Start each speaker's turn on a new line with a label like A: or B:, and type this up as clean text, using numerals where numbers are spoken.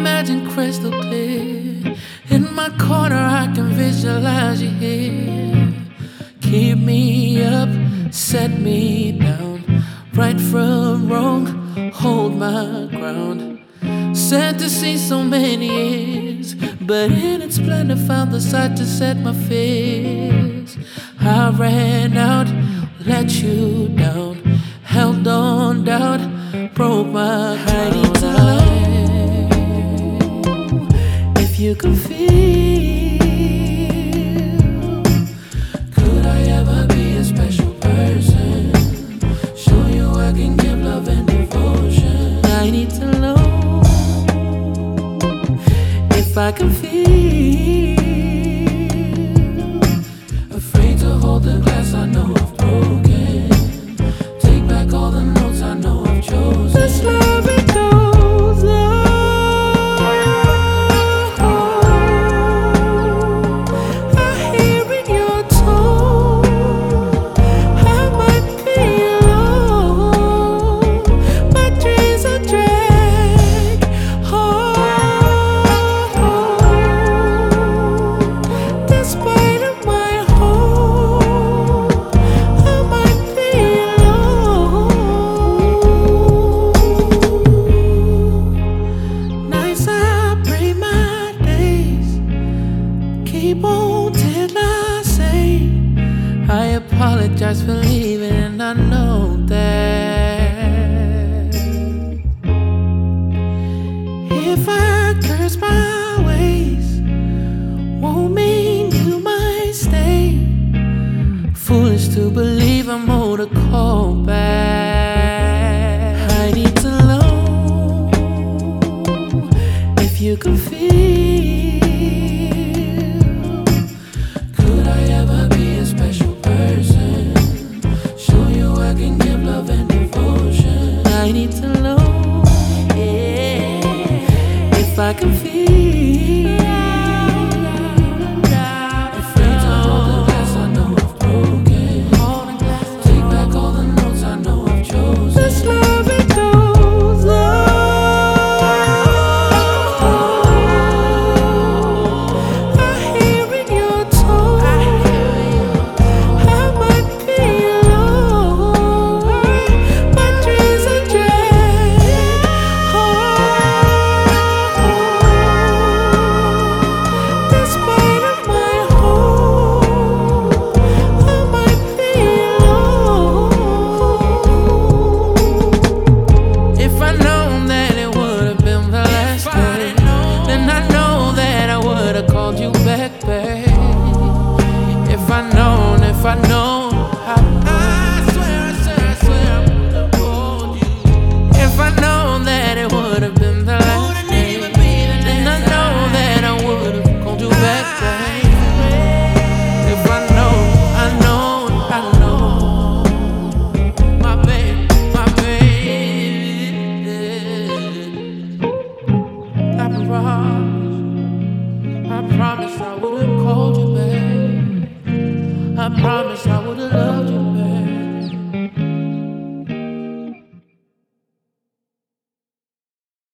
A: imagine crystal clear. In my corner, I can visualize you here. Keep me up, set me down. Right from wrong, hold my ground. Sad to see so many years, but in its splendor found the sight to set my fears. I ran out, let you down, held on doubt, broke my crown. If you could feel, could I ever be a special person? Show you I can give love and devotion. I need to know if I can feel. Afraid to hold the glass I know I've broken. Take back all the notes I know I've chosen. This love it goes on. I hear in your tone I might be alone. My dreams are drag home. Despite of my hope, I might be alone. Nights I pray my days, keep on till I say I apologize for leaving, and I know that if I curse my ways, won't mean you might stay. Foolish to believe I'm owed a call back. I need to know if you can feel. Could I ever be a special person? Show you I can give love and devotion. I need to know, yeah, if I can feel.